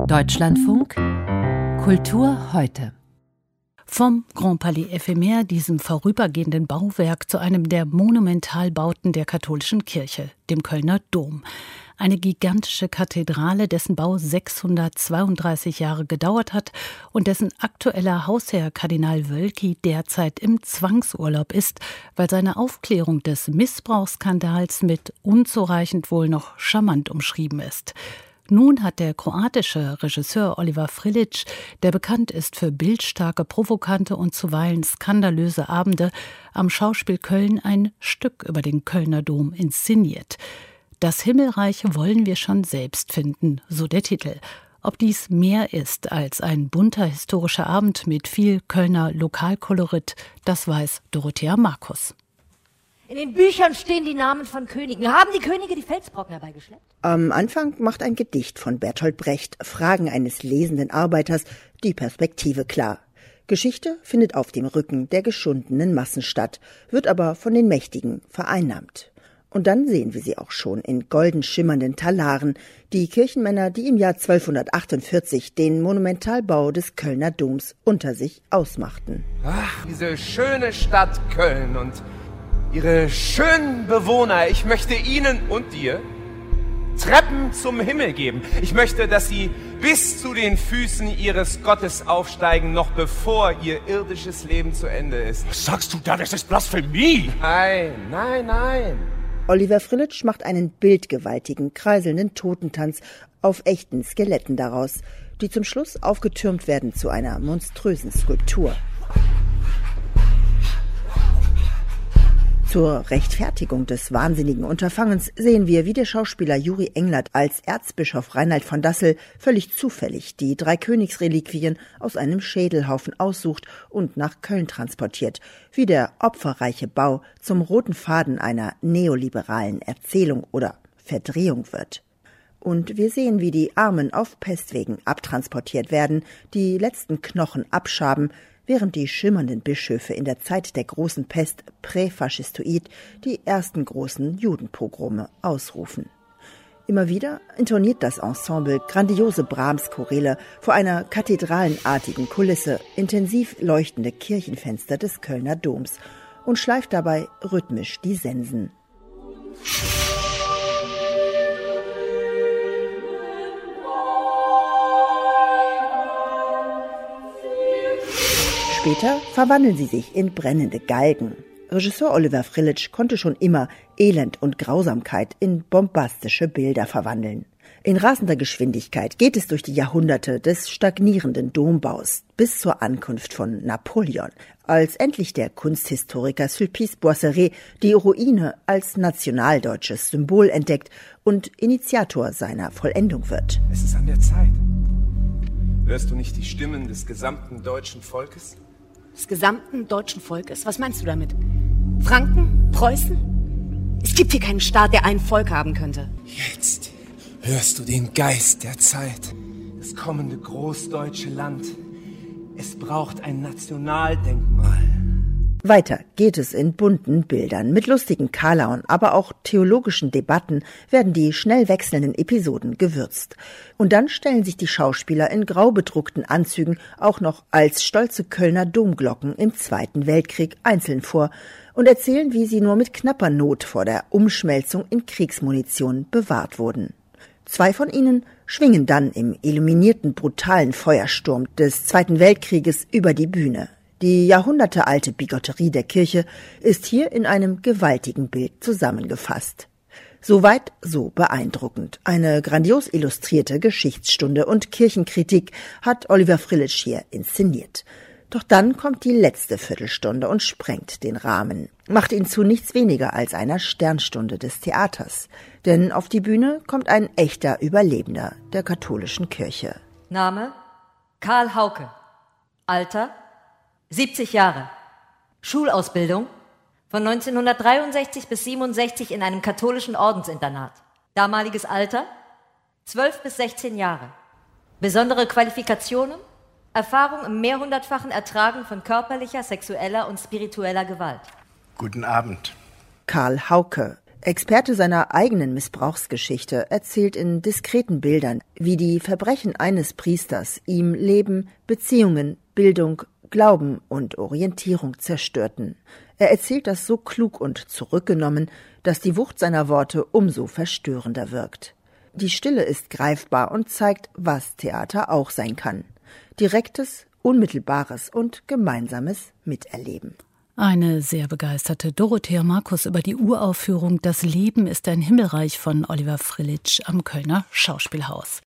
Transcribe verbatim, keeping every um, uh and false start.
Deutschlandfunk Kultur heute. Vom Grand Palais Ephemer, diesem vorübergehenden Bauwerk, zu einem der Monumentalbauten der katholischen Kirche, dem Kölner Dom. Eine gigantische Kathedrale, dessen Bau sechshundertzweiunddreißig Jahre gedauert hat und dessen aktueller Hausherr Kardinal Wölki derzeit im Zwangsurlaub ist, weil seine Aufklärung des Missbrauchsskandals mit unzureichend wohl noch charmant umschrieben ist. Nun hat der kroatische Regisseur Oliver Frljić, der bekannt ist für bildstarke, provokante und zuweilen skandalöse Abende, am Schauspiel Köln ein Stück über den Kölner Dom inszeniert. Das Himmelreich wollen wir schon selbst finden, so der Titel. Ob dies mehr ist als ein bunter historischer Abend mit viel Kölner Lokalkolorit, das weiß Dorothea Markus. In den Büchern stehen die Namen von Königen. Haben die Könige die Felsbrocken herbeigeschleppt? Am Anfang macht ein Gedicht von Bertolt Brecht, Fragen eines lesenden Arbeiters, die Perspektive klar. Geschichte findet auf dem Rücken der geschundenen Massen statt, wird aber von den Mächtigen vereinnahmt. Und dann sehen wir sie auch schon in golden schimmernden Talaren, die Kirchenmänner, die im Jahr zwölfhundertachtundvierzig den Monumentalbau des Kölner Doms unter sich ausmachten. Ach, diese schöne Stadt Köln und ihre schönen Bewohner, ich möchte ihnen und dir Treppen zum Himmel geben. Ich möchte, dass sie bis zu den Füßen ihres Gottes aufsteigen, noch bevor ihr irdisches Leben zu Ende ist. Was sagst du da? Das ist Blasphemie! Nein, nein, nein. Oliver Frljić macht einen bildgewaltigen, kreiselnden Totentanz auf echten Skeletten daraus, die zum Schluss aufgetürmt werden zu einer monströsen Skulptur. Zur Rechtfertigung des wahnsinnigen Unterfangens sehen wir, wie der Schauspieler Juri Englert als Erzbischof Reinhard von Dassel völlig zufällig die drei Königsreliquien aus einem Schädelhaufen aussucht und nach Köln transportiert, wie der opferreiche Bau zum roten Faden einer neoliberalen Erzählung oder Verdrehung wird. Und wir sehen, wie die Armen auf Pestwegen abtransportiert werden, die letzten Knochen abschaben, während die schimmernden Bischöfe in der Zeit der großen Pest präfaschistoid die ersten großen Judenpogrome ausrufen. Immer wieder intoniert das Ensemble grandiose Brahms-Choräle vor einer kathedralenartigen Kulisse, intensiv leuchtende Kirchenfenster des Kölner Doms und schleift dabei rhythmisch die Sensen. Später verwandeln sie sich in brennende Galgen. Regisseur Oliver Frljić konnte schon immer Elend und Grausamkeit in bombastische Bilder verwandeln. In rasender Geschwindigkeit geht es durch die Jahrhunderte des stagnierenden Dombaus bis zur Ankunft von Napoleon, als endlich der Kunsthistoriker Sulpice Boisseret die Ruine als nationaldeutsches Symbol entdeckt und Initiator seiner Vollendung wird. Es ist an der Zeit. Hörst du nicht die Stimmen des gesamten deutschen Volkes? Des gesamten deutschen Volkes? Was meinst du damit? Franken? Preußen? Es gibt hier keinen Staat, der ein Volk haben könnte. Jetzt hörst du den Geist der Zeit. Das kommende großdeutsche Land. Es braucht ein Nationaldenkmal. Weiter geht es in bunten Bildern. Mit lustigen Karlauern, aber auch theologischen Debatten werden die schnell wechselnden Episoden gewürzt. Und dann stellen sich die Schauspieler in grau bedruckten Anzügen auch noch als stolze Kölner Domglocken im Zweiten Weltkrieg einzeln vor und erzählen, wie sie nur mit knapper Not vor der Umschmelzung in Kriegsmunition bewahrt wurden. Zwei von ihnen schwingen dann im illuminierten, brutalen Feuersturm des Zweiten Weltkrieges über die Bühne. Die jahrhundertealte Bigotterie der Kirche ist hier in einem gewaltigen Bild zusammengefasst. Soweit so beeindruckend. Eine grandios illustrierte Geschichtsstunde und Kirchenkritik hat Oliver Frljić hier inszeniert. Doch dann kommt die letzte Viertelstunde und sprengt den Rahmen, macht ihn zu nichts weniger als einer Sternstunde des Theaters. Denn auf die Bühne kommt ein echter Überlebender der katholischen Kirche. Name: Karl Hauke. Alter: siebzig Jahre. Schulausbildung von neunzehnhundertdreiundsechzig bis siebenundsechzig in einem katholischen Ordensinternat. Damaliges Alter: zwölf bis sechzehn Jahre. Besondere Qualifikationen: Erfahrung im mehrhundertfachen Ertragen von körperlicher, sexueller und spiritueller Gewalt. Guten Abend. Karl Hauke. Experte seiner eigenen Missbrauchsgeschichte, erzählt in diskreten Bildern, wie die Verbrechen eines Priesters ihm Leben, Beziehungen, Bildung, Glauben und Orientierung zerstörten. Er erzählt das so klug und zurückgenommen, dass die Wucht seiner Worte umso verstörender wirkt. Die Stille ist greifbar und zeigt, was Theater auch sein kann. Direktes, unmittelbares und gemeinsames Miterleben. Eine sehr begeisterte Dorothea Markus über die Uraufführung Das Leben ist ein Himmelreich von Oliver Frljić am Kölner Schauspielhaus.